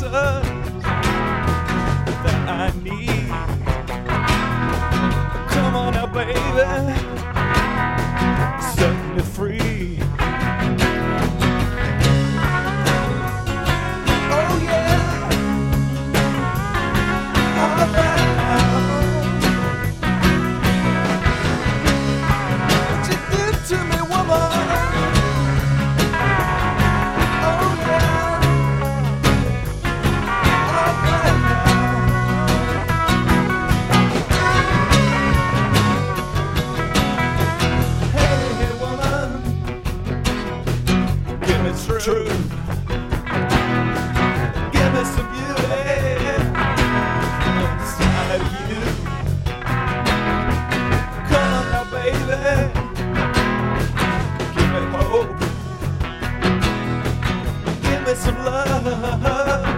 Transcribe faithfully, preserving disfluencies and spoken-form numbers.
answers that I need. Come on now, baby, set me free. Oh yeah, all right now. What you did to me, woman? True. Give me some beauty inside of you. Come on now, baby. Give me hope. Give me some love.